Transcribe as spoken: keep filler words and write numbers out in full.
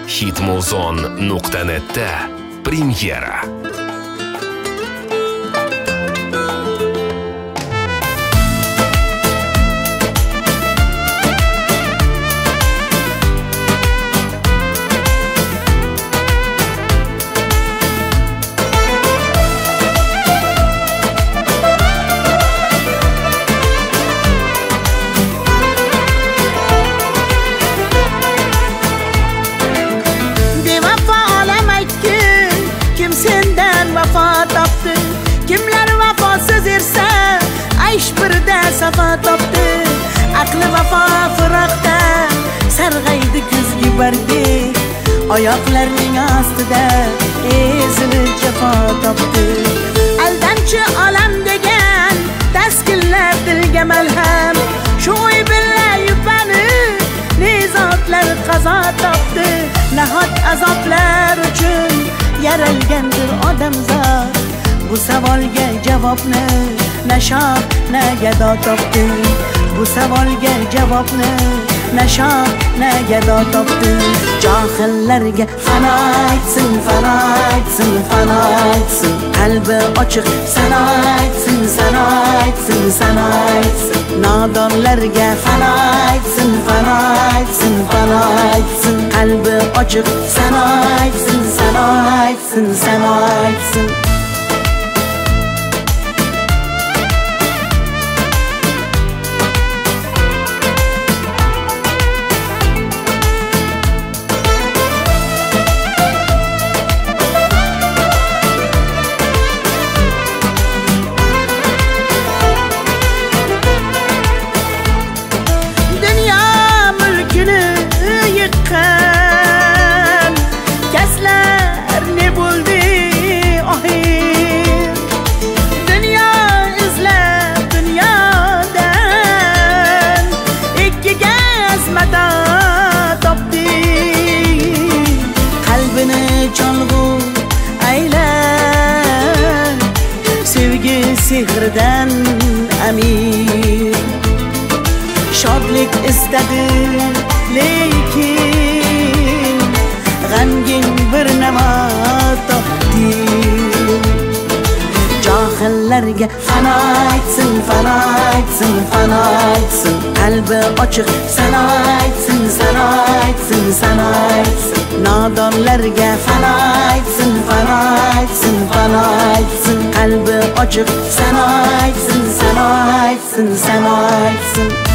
hitmuzon nuqta netda premyera. Kimlar vafosiz ersa aysh birda safa topdi. Aqli vafo firoqda sarg'aydi kuzgi bardek. Oyoqlarning ostida ezilib jafo topdi. Aldamchi olam degan taskinlar dilga malham. Shu o'y bilan yupanib nezotlar qazo topdi. Nahot azoblar uchun yaralgandir odamzod. Bu savolga javobni nashod na gado topdi. Bu savolga javobni nashod na gado topdi. Johillarga fano aytsin, fano aytsin, fano aytsin. Qalbi ochiq sano aytsin, sano aytsin, sano aytsin. Nodonlarga fano aytsin, fano aytsin, fano aytsin. Qalbi ochiq sano aytsin, sano aytsin, sano aytsin. Kaslar ne bo'ldi ohir. Dunyo izlab dunyodan ikki gazmada topdi. Qalbini cholg'u aylan sevgi sehridan amir. Shodlik istadi lekin g'amgin bir namo topdi. Johillarga fano aytsin, fano aytsin, fano aytsin. Qalbi ochiq sano aytsin, sano aytsin, sano aytsin. Nodonlarga fano aytsin, fano aytsin, fano aytsin. Qalbi ochiq sano aytsin, sano aytsin, sano aytsin.